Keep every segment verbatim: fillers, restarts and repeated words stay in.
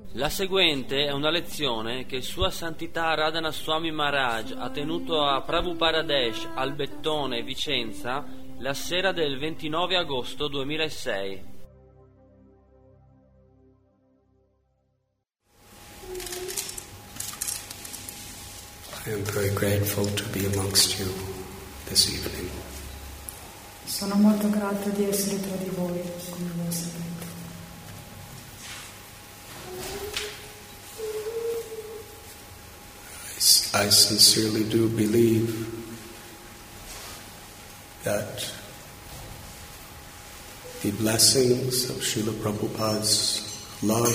La seguente è una lezione che Sua Santità Radhana Swami Maharaj ha tenuto a Prabhupadadesh al Bettone, Vicenza, la sera del ventinove agosto duemilasei. I am very grateful to be amongst you this evening. Sono molto grato di essere tra di voi, come voi sapete. I sincerely do believe that the blessings of Srila Prabhupada's love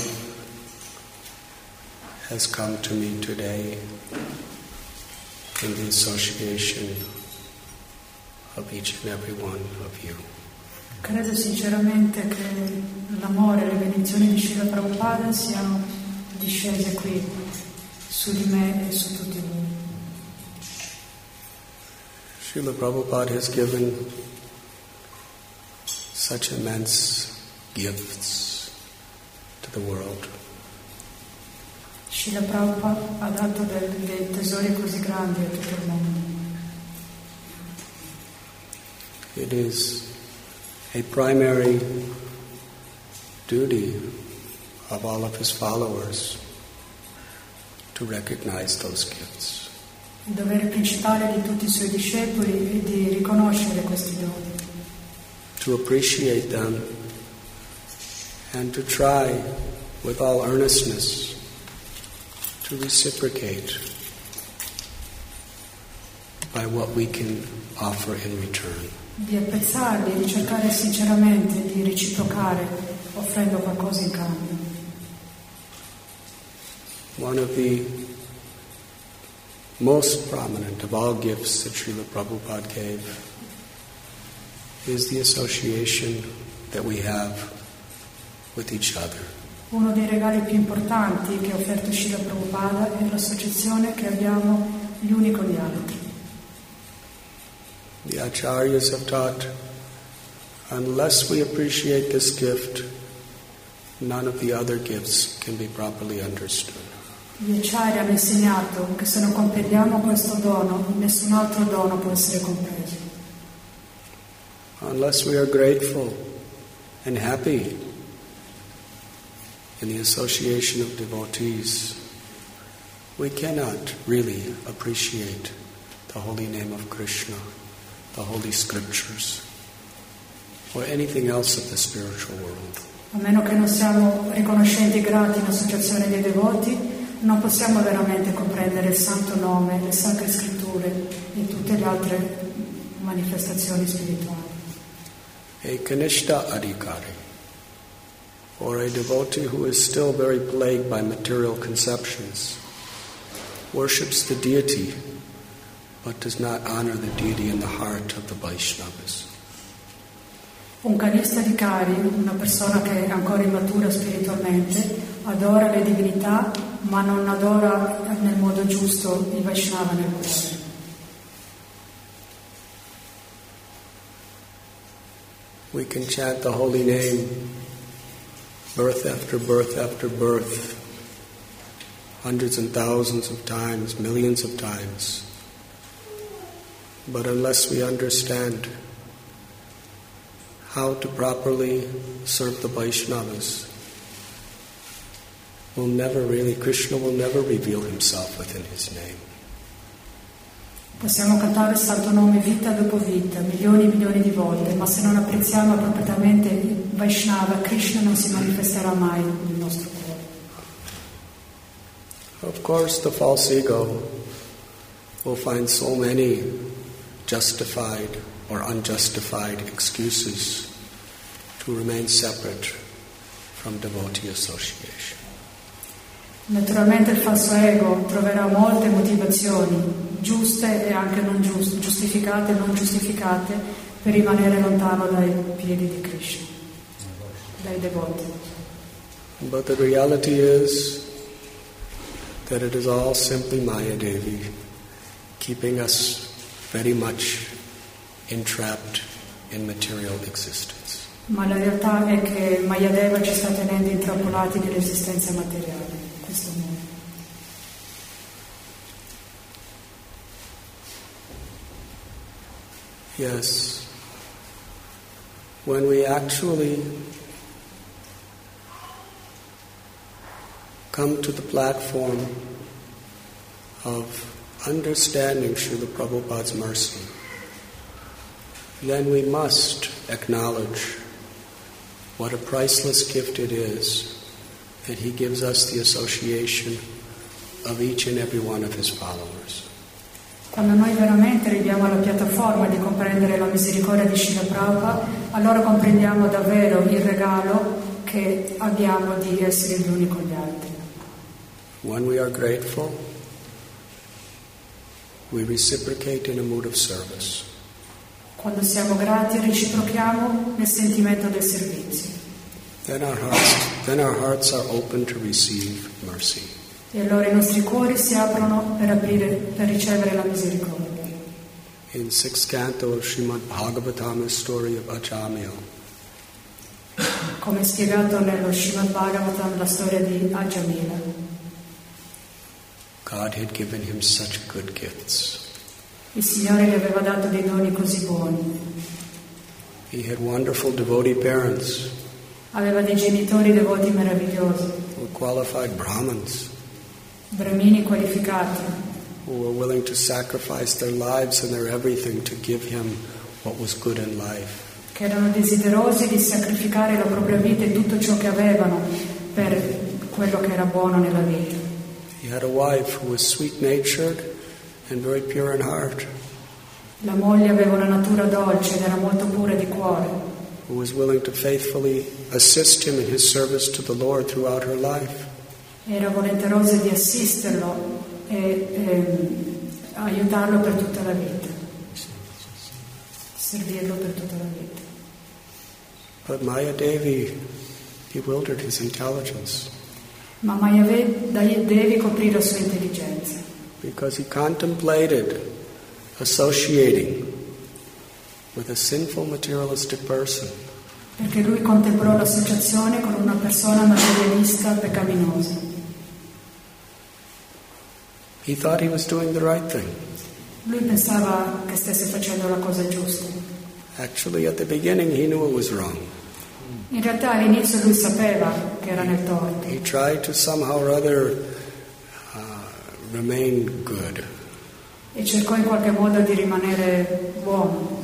has come to me today in the association of each and every one of you. Credo sinceramente che l'amore e le benedizioni di Srila Prabhupada siano discese qui su di me e su tutti voi. Srila Prabhupada has given such immense gifts to the world. Srila Prabhupada ha dato dei, dei tesori così grandi a tutto il mondo. It is a primary duty of all of his followers to recognize those gifts. Il dovere principale di tutti i suoi discepoli è di riconoscere questi doni, to appreciate them, and to try with all earnestness to reciprocate by what we can offer in return. di apprezzarli e di cercare sinceramente di reciprocare offrendo qualcosa in cambio. One of the most prominent of all gifts that Srila Prabhupada gave is the association that we have with each other. Uno dei regali più importanti che ha offerto Srila Prabhupada è l'associazione che abbiamo gli uni con gli altri. The Acharyas have taught, unless we appreciate this gift, none of the other gifts can be properly understood. Gli acciari hanno insegnato che se non comprendiamo questo dono, nessun altro dono può essere compreso. Unless we are grateful and happy in the association of devotees, we cannot really appreciate the holy name of Krishna, the holy scriptures, or anything else of the spiritual world. A meno che non siamo riconoscenti e grati in associazione dei devoti, non possiamo veramente comprendere il santo nome, le sacre scritture e tutte le altre manifestazioni spirituali. A Kanishta Adhikari, or a devotee who is still very plagued by material conceptions, worships the deity but does not honor the deity in the heart of the Vaishnavas. Un Kanishta Adhikari, una persona che è ancora immatura spiritualmente, adora le divinità ma non adora nel modo giusto i Vaishnava nel cuore. We can chant the holy name birth after birth after birth, hundreds and thousands of times, millions of times. But unless we understand how to properly serve the Vaishnavas, will never really, Krishna will never reveal himself within his name. Possiamo cantare il santo nome vita dopo vita, milioni e milioni di volte, ma se non apprezziamo appropriatamente il Vaishnava, Krishna non si manifesterà mai nel nostro cuore. Of course, the false ego will find so many justified or unjustified excuses to remain separate from devotee association. Naturalmente il falso ego troverà molte motivazioni, giuste e anche non giuste, giustificate e non giustificate, per rimanere lontano dai piedi di Krishna, dai devoti. But the reality is that it is all simply Maya Devi keeping us very much entrapped in material existence. Ma la realtà è che Mayadeva ci sta tenendo intrappolati nell'esistenza materiale, in questo mondo. Yes. When we actually come to the platform of understanding Srila Prabhupada's mercy, then we must acknowledge what a priceless gift it is that he gives us the association of each and every one of his followers. Quando noi veramente arriviamo alla piattaforma di comprendere la misericordia di Srila Prabhupada, allora comprendiamo davvero il regalo che abbiamo di essere gli uni con gli altri. When we are grateful, we reciprocate in a mood of service. Quando siamo grati reciprochiamo nel sentimento del servizio. Then our hearts, then our hearts are open to receive mercy. E allora i nostri cuori si aprono per aprire, per ricevere la misericordia. In sixth canto of Srimad Bhagavatam, the story of Ajamil, come spiegato nello Srimad Bhagavatam, la storia di Ajamila, God had given him such good gifts. il Signore gli aveva dato dei doni così buoni. He had wonderful devotee parents Aveva dei genitori devoti meravigliosi, who were qualified Brahmins, bramini qualificati, who were willing to sacrifice their lives and their everything to give him what was good in life. che erano desiderosi di sacrificare la propria vita e tutto ciò che avevano per quello che era buono nella vita. He had a wife who was sweet-natured and very pure in heart, La moglie aveva una natura dolce ed era molto pura di cuore, who was willing to faithfully assist him in his service to the Lord throughout her life. era volenterosa di assisterlo e ehm, aiutarlo per tutta la vita, servirlo per tutta la vita. But Maya Devi bewildered his intelligence Ma Mayadevi coprì la sua intelligenza, because he contemplated associating with a sinful materialistic person. perché lui contemplò l'associazione con una persona materialista peccaminosa. He thought he was doing the right thing. Lui pensava che stesse facendo la cosa giusta. Actually, at the beginning, he knew it was wrong. In realtà all'inizio lui sapeva che era nel torto He tried to somehow or other uh, remain good. e cercò in qualche modo di rimanere buono,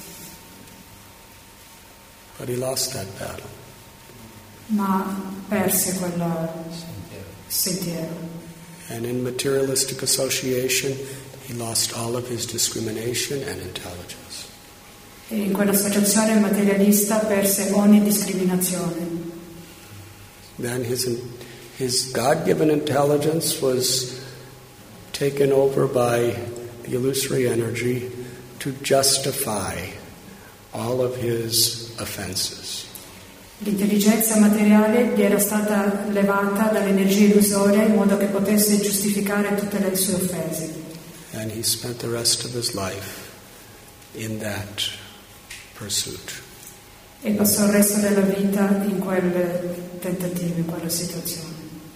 But he lost that battle. ma perse quel sentiero. And in materialistic association, he lost all of his discrimination and intelligence. E in quell'associazione materialista perse ogni discriminazione. Then his, his God-given intelligence was taken over by the illusory energy to justify all of his offenses. L'intelligenza materiale gli era stata levata dall'energia illusoria in modo che potesse giustificare tutte le sue offese. And he spent the rest of his life in that pursuit. E passò il resto della vita in quel tentativo, in quella situazione.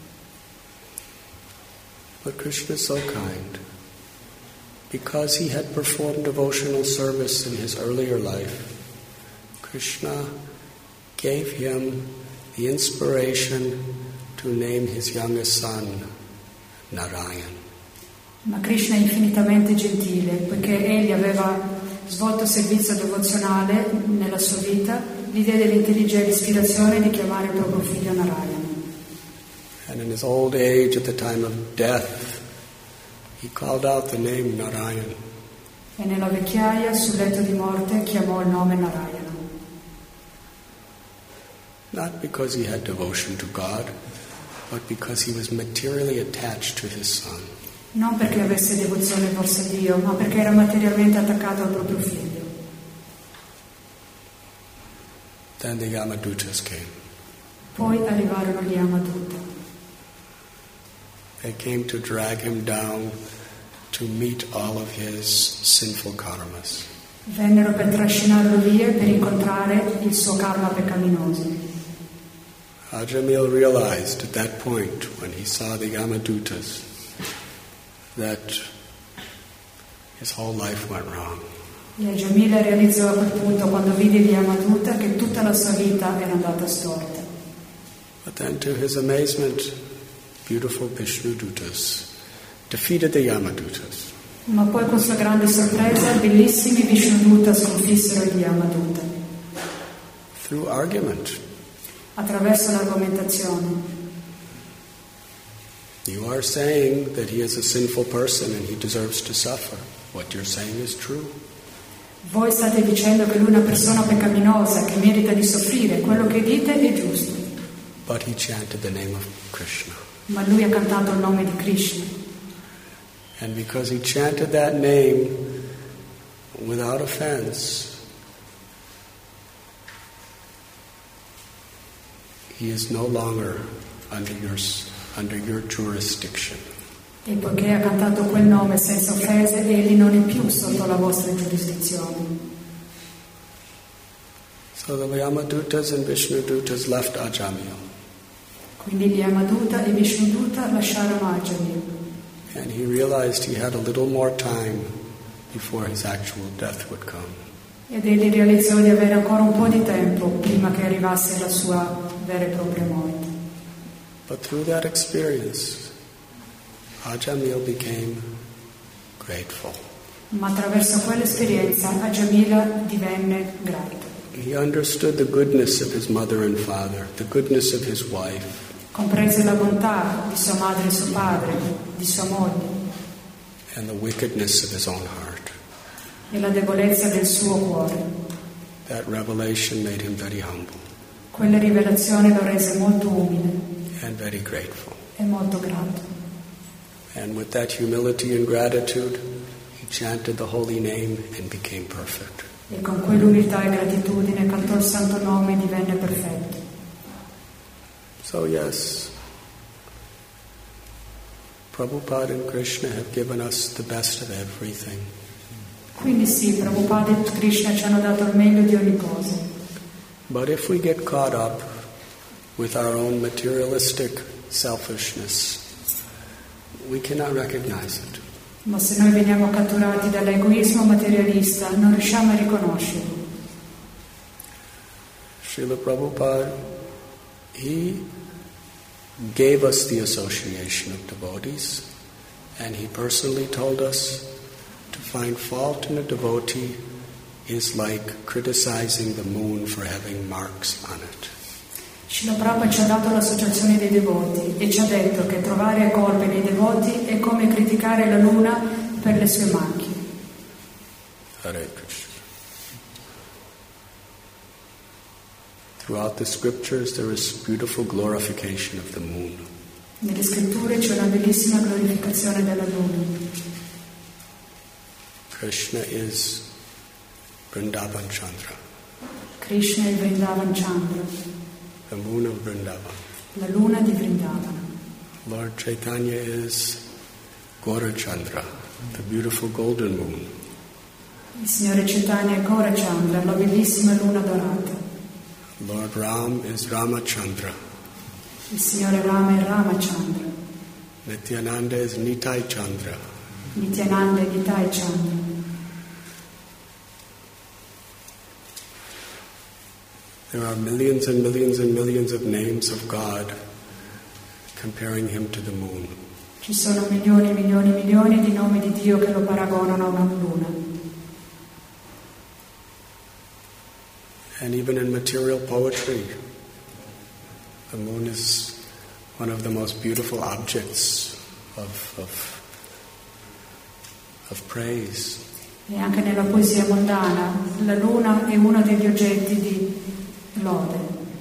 But Krishna is so kind. Because he had performed devotional service in his earlier life, Krishna gave him the inspiration to name his youngest son Narayan. Ma Krishna è infinitamente gentile, poiché egli aveva svolto servizio devozionale nella sua vita, gli diede l'intelligente ispirazione di chiamare il proprio figlio Narayana. And in his old age, at the time of death, he called out the name Narayan. E nella vecchiaia, sul letto di morte, chiamò il nome Narayana. Not because he had devotion to God, but because he was materially attached to his son. Non perché avesse devozione verso Dio, ma perché era materialmente attaccato al proprio figlio. Then the Yamadutas came. Poi arrivarono gli Yamadutta. They came to drag him down to meet all of his sinful karmas. Vennero per trascinarlo via per incontrare il suo karma peccaminoso. Ajamil realized at that point, when he saw the Yamadutas, that his whole life went wrong. E Ajamila realizzò a quel punto, quando vide gli Yamaduta, che tutta la sua vita era andata storta. But then, to his amazement, beautiful Vishnudutas defeated the Yamadutas. Ma poi, con sua grande sorpresa, bellissimi Vishnuduta sconfissero gli Yamaduta. Through argument. Attraverso l'argomentazione. You are saying that he is a sinful person and he deserves to suffer. What you're saying is true. Voi state dicendo che lui è una persona peccaminosa che merita di soffrire. Quello che dite è giusto. But he chanted the name of Krishna. Ma lui ha cantato il nome di Krishna. And because he chanted that name without offense, he is no longer under your, under your jurisdiction. E poiché ha cantato quel nome senza offese, egli non è più sotto la vostra giurisdizione. So the Yamadutas and Vishnudutas left Ajamil. Quindi gli Yamaduta e Vishnuduta lasciarono Ajamil. And he realized he had a little more time before his actual death would come. Ed egli realizzò di avere ancora un po' di tempo prima che arrivasse la sua vera e propria morte. But through that experience, Ajamil became grateful. Ma attraverso quell'esperienza Ajamila divenne grato. He understood the goodness of his mother and father, the goodness of his wife. Comprese la bontà di sua madre e suo padre, di sua moglie. And the wickedness of his own heart. E la debolezza del suo cuore. That revelation made him very humble. Quella rivelazione lo rese molto umile. And very grateful. E molto grato. And with that humility and gratitude, he chanted the holy name and became perfect. E con quell'umiltà e gratitudine cantò il santo nome e divenne perfetto. So yes, Prabhupada and Krishna have given us the best of everything. Quindi sì, Prabhupada e Krishna ci hanno dato il meglio di ogni cosa. But if we get caught up with our own materialistic selfishness, we cannot recognize it. Ma se noi veniamo catturati dall'egoismo materialista, non riusciamo a riconoscerlo. Srila Prabhupada, he gave us the association of devotees, and he personally told us to find fault in a devotee is like criticizing the moon for having marks on it. Srila Prabhupada ci ha dato l'associazione dei devoti e ci ha detto che trovare colpe nei devoti è come criticare la luna per le sue macchie. Hare Krishna. Throughout the scriptures there is beautiful glorification of the moon. Nelle scritture c'è una bellissima glorificazione della luna. Krishna is Vrindavan Chandra. Krishna è il Vrindavan Chandra. The moon of Vrindavan. La luna di Vrindavana. Lord Chaitanya is Gaurachandra, the beautiful golden moon. Il Signore Chaitanya è Gaurachandra, la bellissima luna dorata. Lord Ram is Ramachandra. Il Signore Rama è Ramachandra. Nityananda is Nitai Chandra. Nityananda è Nitai Chandra. There are millions and millions and millions of names of God comparing him to the moon. Ci sono milioni e milioni e milioni di nomi di Dio che lo paragonano a una luna. And even in material poetry, the moon is one of the most beautiful objects of, of, of praise. E anche nella poesia mondana, la luna è uno degli oggetti di lode.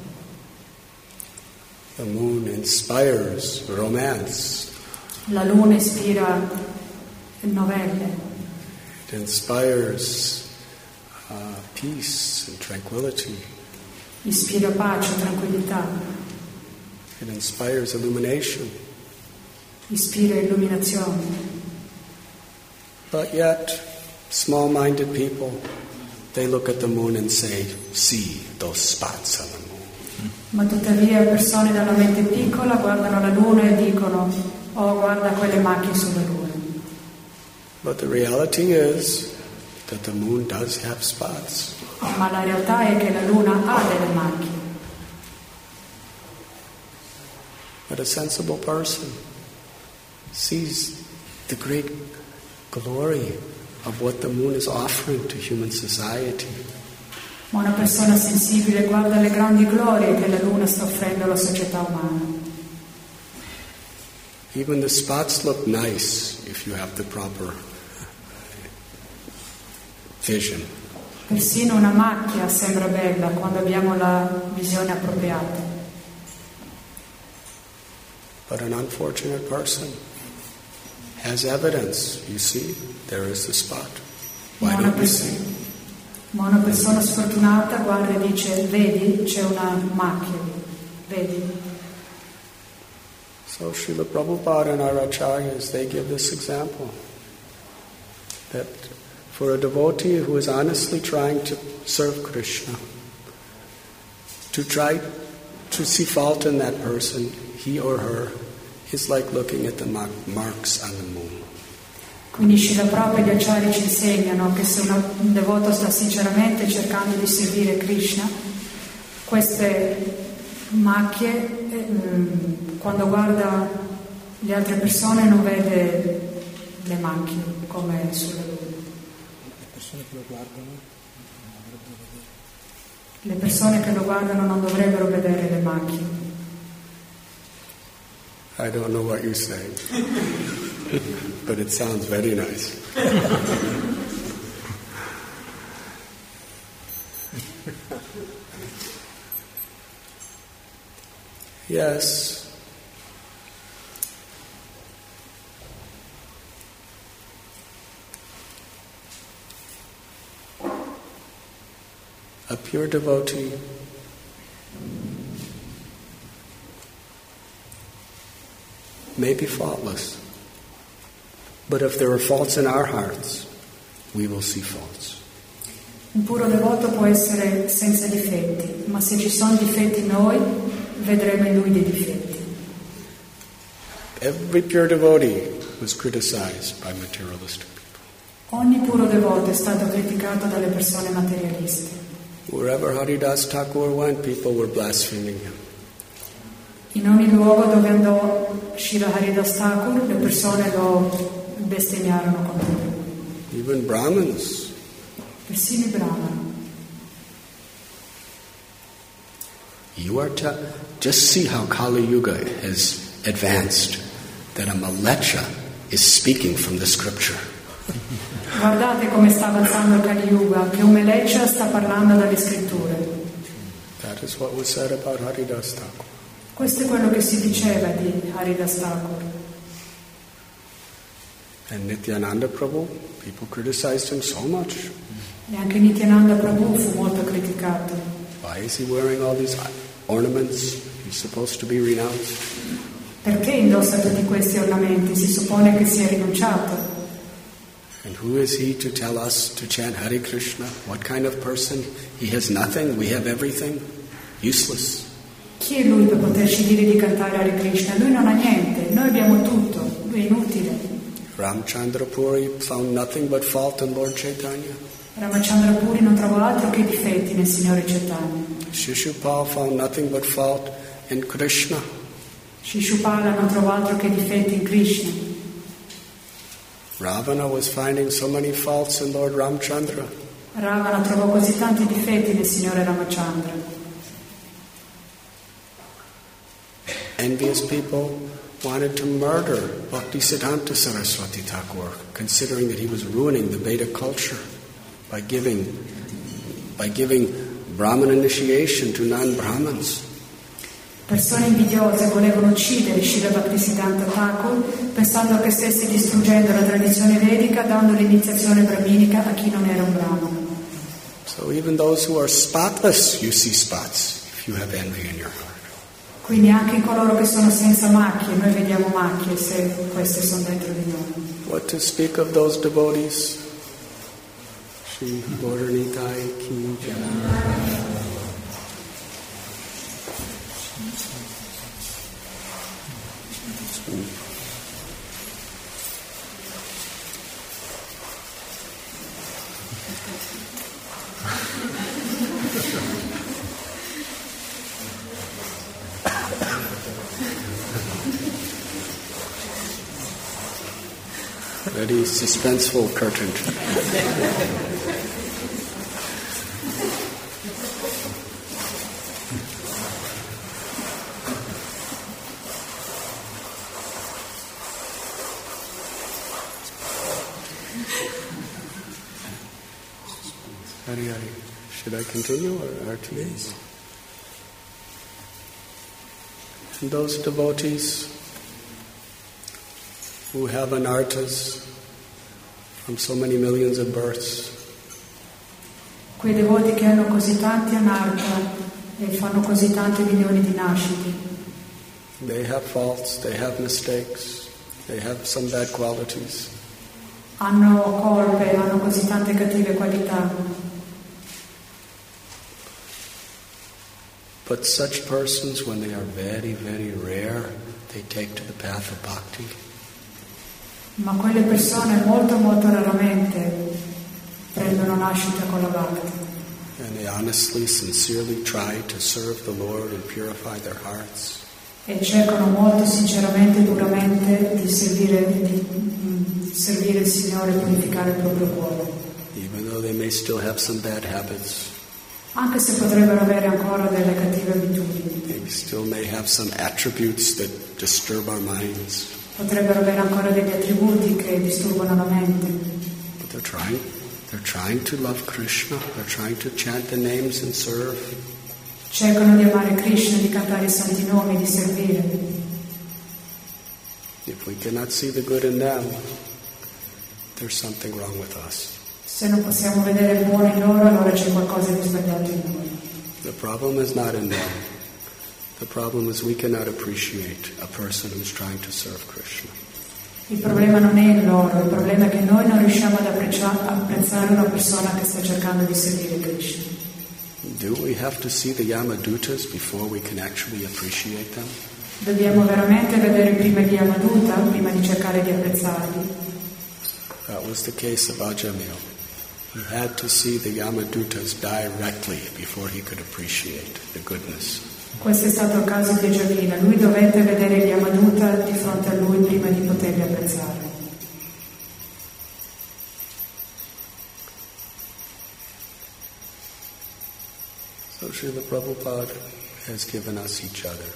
The moon inspires romance. La luna ispira novelle. It inspires uh, peace and tranquility. Ispira pace, tranquillità. It inspires illumination. Ispira illuminazione. But yet, small-minded people they look at the moon and say, see those spots on the moon. Ma tuttavia persone dalla mente piccola guardano la luna e dicono, oh, guarda quelle macchie sulla luna. But the reality is that the moon does have spots. Ma la realtà è che la luna ha delle macchie. But a sensible person sees the great glory of what the moon is offering to human society. Ma una persona sensibile guarda le grandi glorie che la luna sta offrendo alla società umana. Even the spots look nice if you have the proper vision. Persino una macchia sembra bella quando abbiamo la visione appropriata. But an unfortunate person has evidence. You see, there is the spot. Why don't we see? Ma una persona sfortunata guarda e dice, vedi, c'è una macchia lì, vedi. So Srila Prabhupada and our acharyas, they give this example. That for a devotee who is honestly trying to serve Krishna, to try to see fault in that person, he or her, is like looking at the marks on the moon. Quindi Srila Prabhupada e gli acciari ci insegnano che se un devoto sta sinceramente cercando di servire Krishna, queste macchie, eh, quando guarda le altre persone non vede le macchie come sulla luna. Le persone che lo guardano non dovrebbero vedere le macchie. I don't know what you're saying, but it sounds very nice. Yes. A pure devotee may be faultless, but if there are faults in our hearts, we will see faults. Un puro devoto può essere senza difetti, ma se ci sono difetti in noi, vedremo in lui dei difetti. Every pure devotee was criticized by materialistic people. Ogni puro devoto è stato criticato dalle persone materialiste. Wherever Haridas Thakur went, people were blaspheming him. In ogni luogo dove andò Srila Haridas Thakur, le persone lo bestemmiarono contro lui. Even Brahmins. Persino i Brahmana. You are to just see how Kali Yuga has advanced, that a Malecha is speaking from the scripture. Guardate come sta avanzando il Kali Yuga, che un Melecha sta parlando dalle scritture. That is what was said about Haridas Thakur. Questo è quello che si diceva di Haridas Thakur. And Nityananda Prabhu, people criticized him so much. E anche Nityananda Prabhu fu molto criticato. Why is he wearing all these ornaments? He's supposed to be renounced. Perché indossa tutti questi ornamenti? Si suppone che sia rinunciato. And who is he to tell us to chant Hare Krishna? What kind of person? He has nothing, we have everything. Useless. Chi è lui per poterci dire di cantare Hare Krishna? Lui non ha niente, noi abbiamo tutto, lui è inutile. Ramchandra Puri found nothing but fault in Lord Chaitanya. Ramachandra Puri non trovò altro che difetti nel Signore Chaitanya. Shishupal found nothing but fault in Krishna. Shishupala non trovò altro che difetti in Krishna. Ravana was finding so many faults in Lord Ramchandra. Ravana trovò così tanti difetti nel Signore Ramachandra. Envious people wanted to murder Bhaktisiddhanta Saraswati Thakur, considering that he was ruining the Vedic culture by giving, by giving Brahman initiation to non-Brahmins. Persone invidiose volevano uccidere Srila Bhaktisiddhanta Thakur pensando che stesse distruggendo la tradizione vedica dando l'iniziazione brahminica a chi non era un brahmana. So even those who are spotless, you see spots if you have envy in your heart. Quindi anche in coloro che sono senza macchie, noi vediamo macchie se queste sono dentro di noi. What to speak of those devotees? Shri Gauranitai ki jai. Very suspenseful curtain. Hari Hari. Should I continue or R T As? And those devotees who have anartas from so many millions of births. Quei devoti che hanno così tanti anarta e fanno così tanti milioni di nascite. They have faults, they have mistakes, they have some bad qualities. Hanno colpe, hanno così tante cattive qualità. But such persons, when they are very, very rare, they take to the path of bhakti. Ma quelle persone molto molto raramente prendono nascita con la bhakti. And they honestly, sincerely try to serve the Lord and purify their hearts. E cercano molto sinceramente, duramente di servire, di, di servire il Signore e purificare il proprio cuore. Even though they may still have some bad habits. Anche se potrebbero avere ancora delle cattive abitudini. They still may have some attributes that disturb our minds. Potrebbero avere ancora degli attributi che disturbano la mente. But they're trying, they're trying to love Krishna. They're trying to chant the names and serve. Cercano di amare Krishna, di cantare i santi nomi, di servire. If we cannot see the good in them, there's something wrong with us. Se non possiamo vedere il buono in loro, allora c'è qualcosa di sbagliato in noi. The problem is not in them. The problem is we cannot appreciate a person who's trying to serve Krishna. Il problema non è in loro, il problema è che noi non riusciamo ad apprezzare una persona che sta cercando di servire Krishna. Do we have to see the Yamadutas before we can actually appreciate them? Dobbiamo veramente vedere prima gli Yamaduta, prima di cercare di apprezzarli. That was the case of Ajamil. He had to see the Yamadutas directly before he could appreciate the goodness. Questo è stato il caso di Jamila. Lui dovette vedere gli Yamaduta di fronte a lui prima di poterli apprezzare. So Srila Prabhupada has given us each other.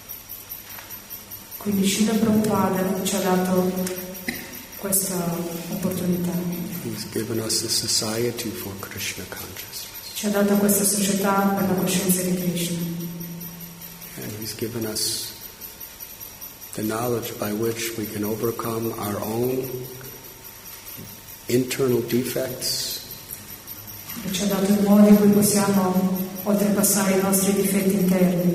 Quindi Srila Prabhupada ci ha dato questa opportunità. He's given us a society for Krishna consciousness. Ci ha dato questa società per la coscienza di Krishna. And He's given us the knowledge by which we can overcome our own internal defects. E ci ha dato il modo in cui possiamo oltrepassare i nostri difetti interni.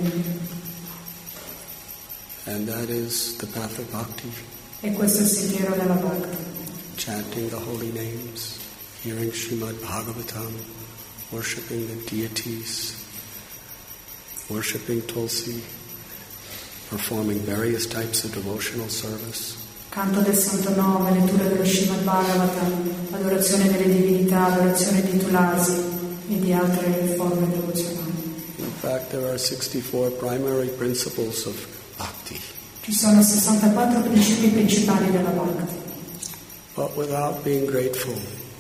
And that is the path of bhakti. E questo è il sentiero della Bhakti. Chanting the holy names, hearing Srimad Bhagavatam, worshipping the deities, worshipping Tulsi, performing various types of devotional service. Canto del Santo Nome, lettura dello Srimad Bhagavatam, adorazione delle divinità, adorazione di Tulasi e di altre forme devozionali. In fact, there are sixty-four primary principles of bhakti. Ci sono sessantaquattro principi principali della Bhakti. But without being grateful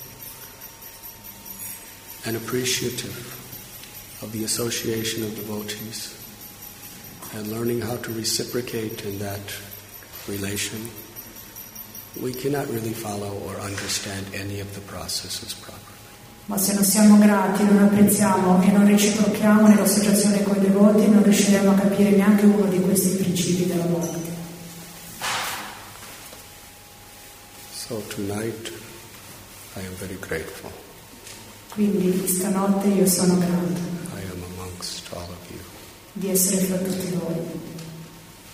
and appreciative of the association of devotees and learning how to reciprocate in that relation, we cannot really follow or understand any of the processes properly. Ma se non siamo grati, non apprezziamo e non reciprochiamo nell'associazione con i devoti, non riusciremo a capire neanche uno di questi principi della Bhakti. So tonight, I am very grateful. Quindi stanotte io sono grato I am amongst all of you. di essere fra tutti voi.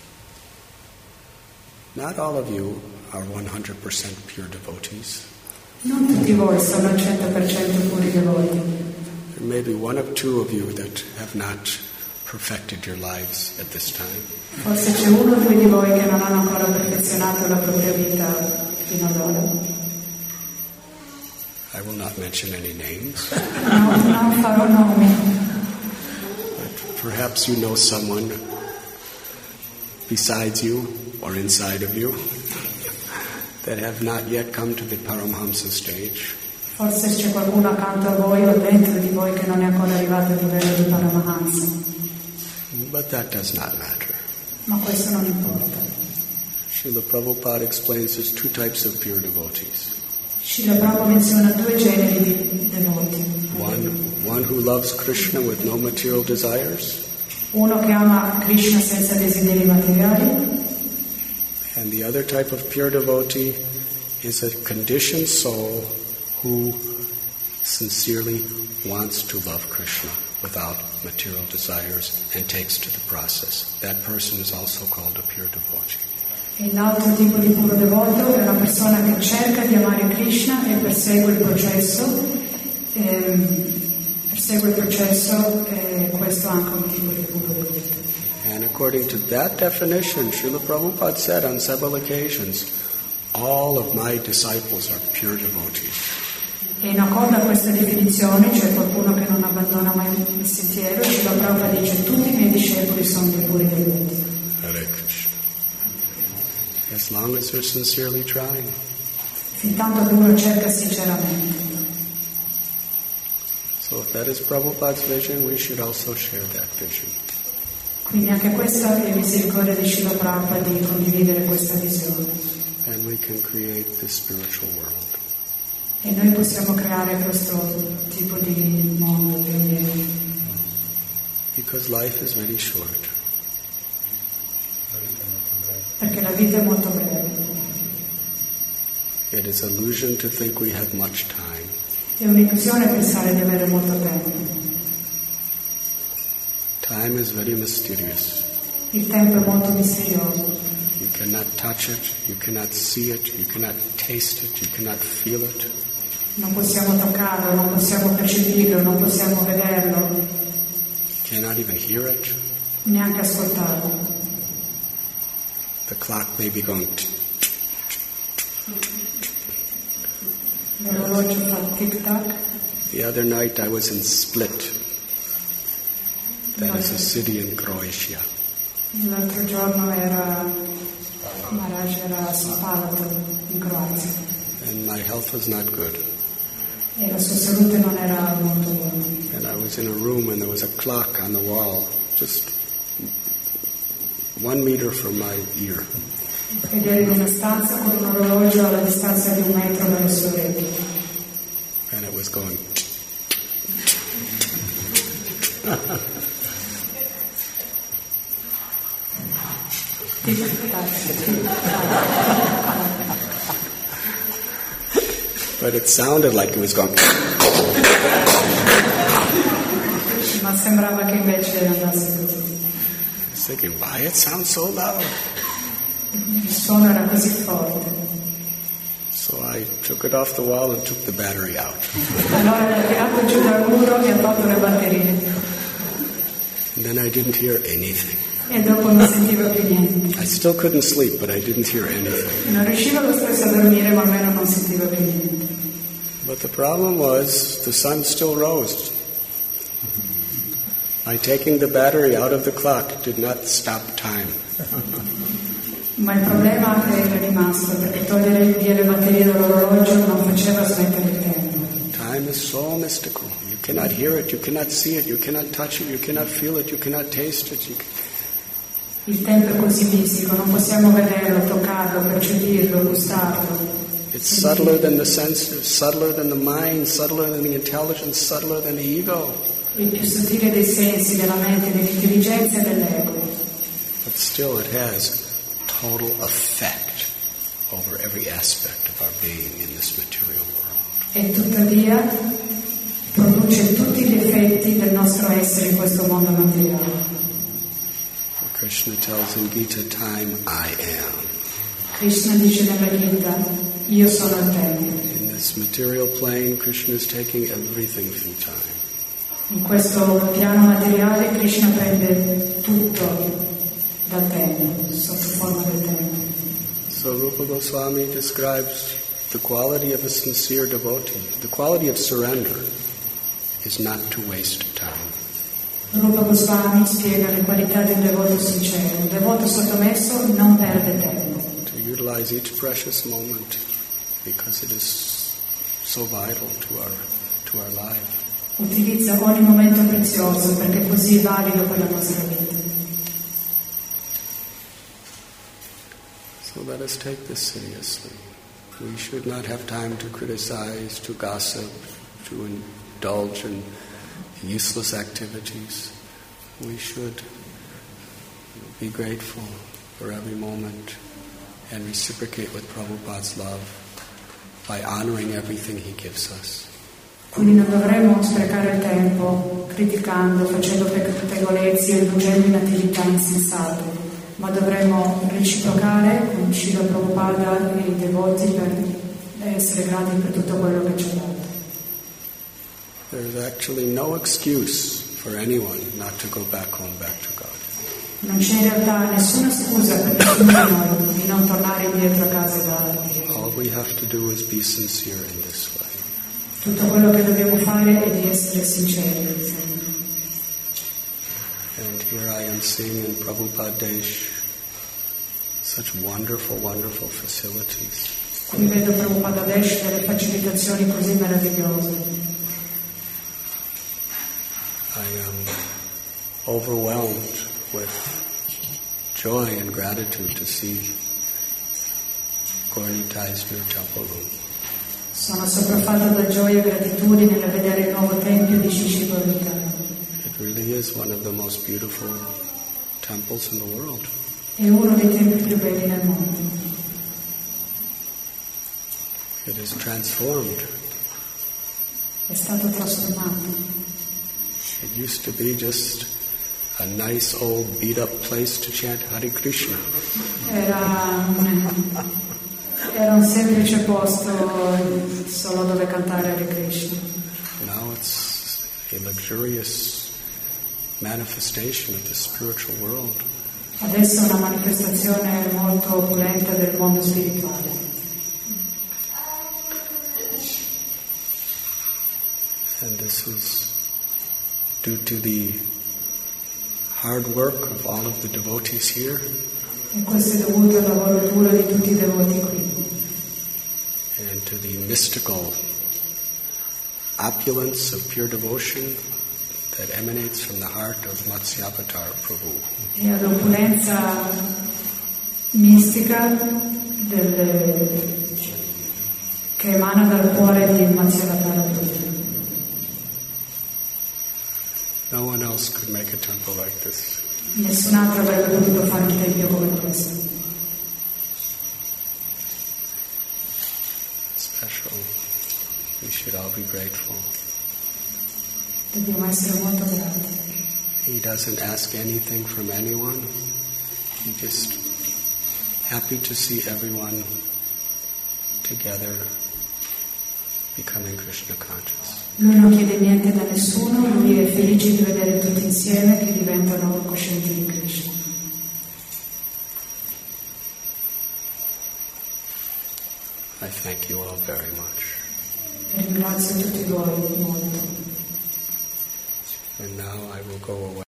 Not all of you are one hundred percent pure devotees. Non tutti voi sono al cento per cento puri devoti. There may be one or two of you that have not perfected your lives at this time. Forse c'è uno o due di voi che non hanno ancora perfezionato la propria vita fino ad ora. I will not mention any names. No, non farò nomi. But perhaps you know someone besides you or inside of you that have not yet come to the Paramhamsa stage. Forse c'è qualcuno accanto a voi o dentro di voi che non è ancora arrivato al livello di Paramahansa. But that does not matter. Ma questo non importa. Srila Prabhupada explains there's two types of pure devotees. Srila Prabhupada menziona due generi di devoti. One, one who loves Krishna with no material desires. Uno che ama Krishna senza desideri materiali. And the other type of pure devotee is a conditioned soul who sincerely wants to love Krishna without material desires and takes to the process. That person is also called a pure devotee. E l'altro tipo di puro devoto è una persona che cerca di amare Krishna e persegue il processo, ehm, persegue il processo e questo è anche un tipo di puro devoto. And according to that definition, Srila Prabhupada said on several occasions, all of my disciples are pure devotees. E in accordo a questa definizione, cioè qualcuno che non abbandona mai il sentiero, Srila Prabhupada dice tutti i miei discepoli sono dei puri devoti. Hare Krishna. As long as they're sincerely trying. Fintanto che uno cerca sinceramente. So if that is Prabhupada's vision, we should also share that vision. Quindi anche questa è misericordia di Srila Prabhupada di condividere questa visione. And we can create this spiritual world. E noi possiamo creare questo tipo di mondo, di ambiente. Because life is very short. Perché la vita è molto breve. It is illusion to think we have much time. È un'illusione pensare di avere molto tempo. Time is very mysterious. Il tempo è molto misterioso. You cannot touch it, you cannot see it, you cannot taste it, you cannot feel it. Non possiamo toccarlo, non possiamo percepirlo, non possiamo vederlo. You cannot even hear it. Neanche ascoltarlo. The clock may be going t- L'orologio fa tic-tac. The other night I was in Split. That is a city in Croatia. L'altro giorno era Maharaj era a Spalato, in Croazia. And my health was not good. E la sua salute non era molto buona. And I was in a room and there was a clock on the wall, just one meter from my ear. Ed ero in una stanza con un orologio alla distanza di un metro dalle sue orecchie. And it was going. But it sounded like it was going. Ma sembrava che invece andasse così. I was thinking, why it sounds so loud? Il suono era così forte. So I took it off the wall and took the battery out. Allora l'ho tirato giù dal muro e ho tolto le batterie. And then I didn't hear anything. E dopo non sentivo più niente. I still couldn't sleep, but I didn't hear anything. Non riuscivo lo stesso a dormire, ma almeno non sentivo più niente. But the problem was the sun still rose. My taking the battery out of the clock did not stop time. Ma il problema era rimasto, perché togliere via le batterie dall'orologio non faceva smettere il tempo. Time is so mystical. You cannot hear it, you cannot see it, you cannot touch it, you cannot feel it, you cannot taste it. You can... Il tempo è così mistico, non possiamo vederlo, toccarlo, percepirlo, gustarlo. It's subtler than the senses, subtler than the mind, subtler than the intelligence, subtler than the ego. È più sottile dei sensi, della mente, dell'intelligenza e dell'ego. But still it has total effect over every aspect of our being in this material world. E tuttavia produce tutti gli effetti del nostro essere in questo mondo materiale. Krishna tells in Gita, time I am. Krishna dice nella Gita, io sono il tempo. In the this material plane, Krishna is taking everything through time. In questo piano materiale Krishna prende tutto dal tempo, sotto forma del tempo. So Rupa Goswami describes the quality of a sincere devotee. The quality of surrender is not to waste time. Rupa Goswami spiega le qualità di un devoto sincero. Un devoto sottomesso non perde tempo. To utilize each precious moment because it is so vital to our to our life. Utilizza ogni momento prezioso perché così è valido per la nostra vita. So let us take this seriously. We should not have time to criticize, to gossip, to indulge in useless activities. We should be grateful for every moment and reciprocate with Prabhupada's love by honoring everything he gives us. Quindi non dovremmo sprecare il tempo criticando, facendo pettegolezzi e indulgendo in attività insensate, ma dovremmo reciprocare con Srila Prabhupada e i devoti per essere grati per tutto quello che ci ha dato. There is actually no excuse for anyone not to go back home, back to God. Non c'è in realtà nessuna scusa per nessuno di noi di non tornare indietro a casa da Dio. All we have to do is be sincere in this way. Tutto quello che dobbiamo fare è di essere sinceri. And here I am seeing in Prabhupada Desh such wonderful, wonderful facilities. Qui vedo Prabhupada Desh delle facilitazioni così meravigliose. I am overwhelmed with joy and gratitude to see Gaura-Nitai's new temple room. Sono sopraffatto da gioia e gratitudine nel vedere il nuovo tempio di Shri Gaura-Nitai. It really is one of the most beautiful temples in the world. È uno dei templi più belli nel mondo. It is transformed. È stato trasformato. It used to be just a nice old beat up place to chant Hare Krishna. Era un, era un semplice posto solo dove cantare Hare Krishna. Now it's a luxurious manifestation of the spiritual world. Adesso è una manifestazione molto opulenta del mondo spirituale. And this is due to the hard work of all of the devotees here. E questo è dovuto al lavoro duro di tutti i devoti qui. And to the mystical opulence of pure devotion that emanates from the heart of Matsyavatar Prabhu. E all'opulenza mistica del, che emana dal cuore di Matsyavatar Prabhu. No one else could make a temple like this. Nessun altro avrebbe potuto fare un tempio come questo. Special. We should all be grateful. Dobbiamo essere molto grati. He doesn't ask anything from anyone. He just happy to see everyone together becoming Krishna conscious. Lui non chiede niente da nessuno, lui è felice di vedere tutti insieme che diventano coscienti di Krishna. I thank you all very much. E ringrazio tutti voi molto. And now I will go away.